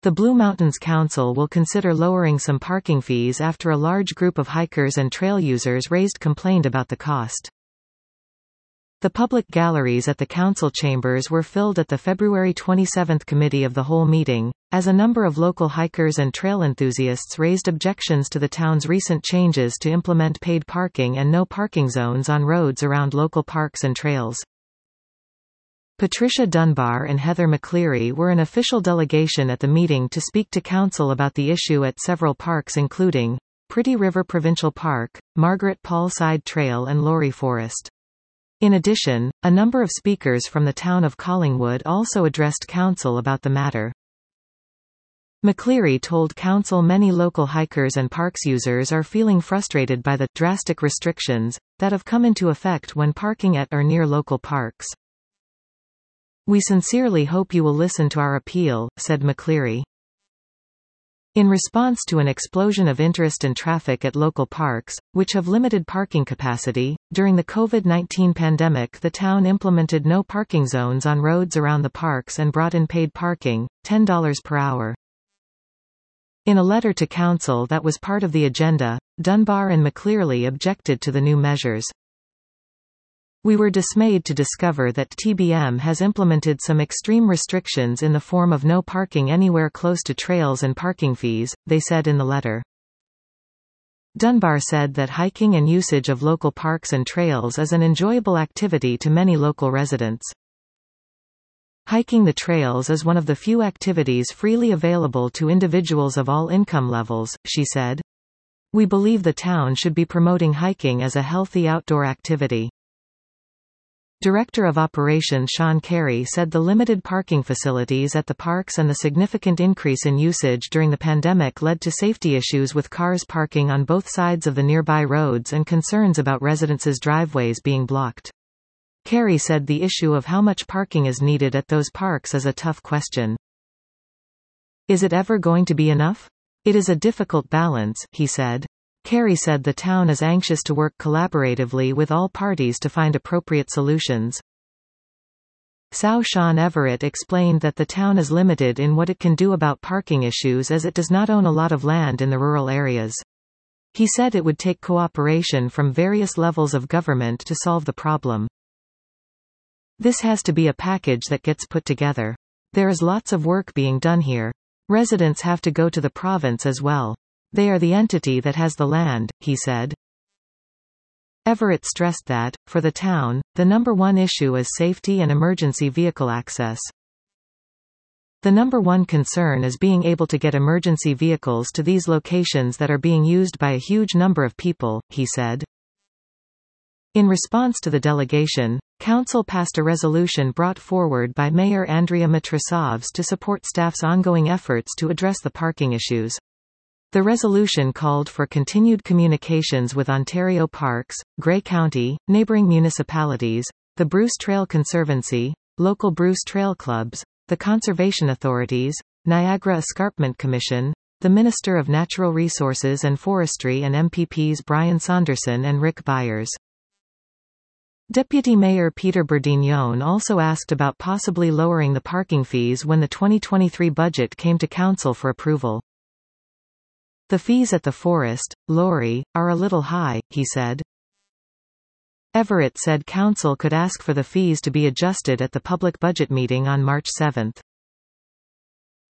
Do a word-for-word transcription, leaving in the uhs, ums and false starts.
The Blue Mountains Council will consider lowering some parking fees after a large group of hikers and trail users raised complaint about the cost. The public galleries at the council chambers were filled at the February twenty-seventh Committee of the Whole meeting, as a number of local hikers and trail enthusiasts raised objections to the town's recent changes to implement paid parking and no parking zones on roads around local parks and trails. Patricia Dunbar and Heather McCleary were an official delegation at the meeting to speak to council about the issue at several parks including Pretty River Provincial Park, Margaret Paul Side Trail and Laurie Forest. In addition, a number of speakers from the town of Collingwood also addressed council about the matter. McCleary told council many local hikers and parks users are feeling frustrated by the drastic restrictions that have come into effect when parking at or near local parks. "We sincerely hope you will listen to our appeal," said McCleary. In response to an explosion of interest and traffic at local parks, which have limited parking capacity, during the COVID nineteen pandemic the town implemented no parking zones on roads around the parks and brought in paid parking, ten dollars per hour. In a letter to council that was part of the agenda, Dunbar and McCleary objected to the new measures. "We were dismayed to discover that T B M has implemented some extreme restrictions in the form of no parking anywhere close to trails and parking fees," they said in the letter. Dunbar said that hiking and usage of local parks and trails is an enjoyable activity to many local residents. "Hiking the trails is one of the few activities freely available to individuals of all income levels," she said. "We believe the town should be promoting hiking as a healthy outdoor activity." Director of Operations Sean Carey said the limited parking facilities at the parks and the significant increase in usage during the pandemic led to safety issues with cars parking on both sides of the nearby roads and concerns about residents' driveways being blocked. Carey said the issue of how much parking is needed at those parks is a tough question. "Is it ever going to be enough? It is a difficult balance," he said. Carey said the town is anxious to work collaboratively with all parties to find appropriate solutions. Sau Sean Everett explained that the town is limited in what it can do about parking issues as it does not own a lot of land in the rural areas. He said it would take cooperation from various levels of government to solve the problem. "This has to be a package that gets put together. There is lots of work being done here. Residents have to go to the province as well. They are the entity that has the land," he said. Everett stressed that, for the town, the number one issue is safety and emergency vehicle access. "The number one concern is being able to get emergency vehicles to these locations that are being used by a huge number of people," he said. In response to the delegation, council passed a resolution brought forward by Mayor Andrea Matrosavs to support staff's ongoing efforts to address the parking issues. The resolution called for continued communications with Ontario Parks, Grey County, neighbouring municipalities, the Bruce Trail Conservancy, local Bruce Trail clubs, the conservation authorities, Niagara Escarpment Commission, the Minister of Natural Resources and Forestry and M P Ps Brian Saunderson and Rick Byers. Deputy Mayor Peter Bourdignon also asked about possibly lowering the parking fees when the twenty twenty-three budget came to council for approval. "The fees at the Forest, Laurie, are a little high," he said. Everett said council could ask for the fees to be adjusted at the public budget meeting on March seventh.